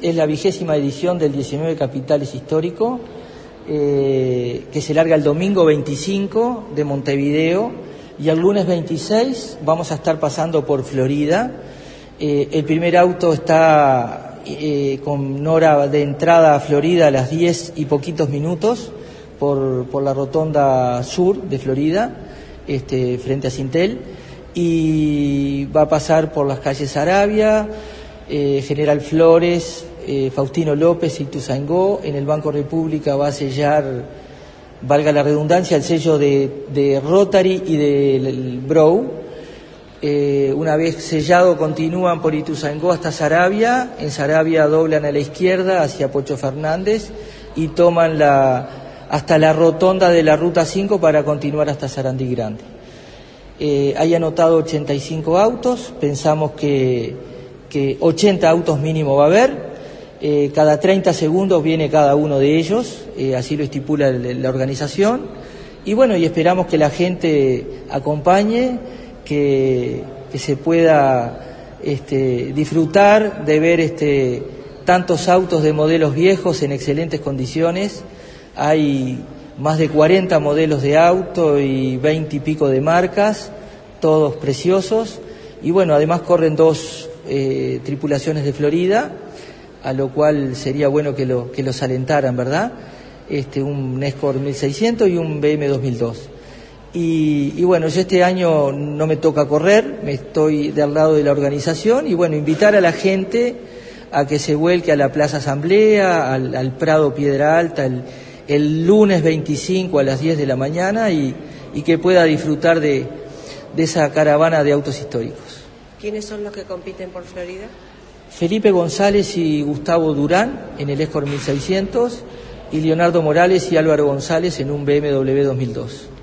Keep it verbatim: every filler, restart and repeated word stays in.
es la vigésima edición del diecinueve Capitales Histórico, eh, que se larga el domingo veinticinco de Montevideo, y el lunes veintiséis vamos a estar pasando por Florida. Eh, el primer auto está eh, con hora de entrada a Florida a las diez y poquitos minutos por, por la rotonda sur de Florida, este, frente a Sintel, y va a pasar por las calles Arabia, eh, General Flores, eh, Faustino López y Ituzaingó. En el Banco República va a sellar, valga la redundancia, el sello de, de Rotary y del Brou. Eh, una vez sellado continúan por Ituzaingó hasta Saravia. En Saravia doblan a la izquierda hacia Pocho Fernández y toman la, hasta la rotonda de la Ruta cinco para continuar hasta Sarandí Grande. Eh, hay anotado ochenta y cinco autos, pensamos que, que ochenta autos mínimo va a haber, eh, cada treinta segundos viene cada uno de ellos, eh, así lo estipula el, la organización, y bueno, y esperamos que la gente acompañe, que, que se pueda este, disfrutar de ver este, tantos autos de modelos viejos en excelentes condiciones. Hay más de cuarenta modelos de auto y veinte y pico de marcas, todos preciosos, y bueno, además corren dos eh, tripulaciones de Florida, a lo cual sería bueno que, lo, que los alentaran, ¿verdad? Este, un Escort mil seiscientos y un B M dos mil dos. Y, y bueno, yo este año no me toca correr, me estoy del lado de la organización, y bueno, invitar a la gente a que se vuelque a la Plaza Asamblea, al, al Prado Piedra Alta, el, el lunes veinticinco a las diez de la mañana, y, y que pueda disfrutar de, de esa caravana de autos históricos. ¿Quiénes son los que compiten por Florida? Felipe González y Gustavo Durán en el Escort mil seiscientos, y Leonardo Morales y Álvaro González en un B M W dos mil dos.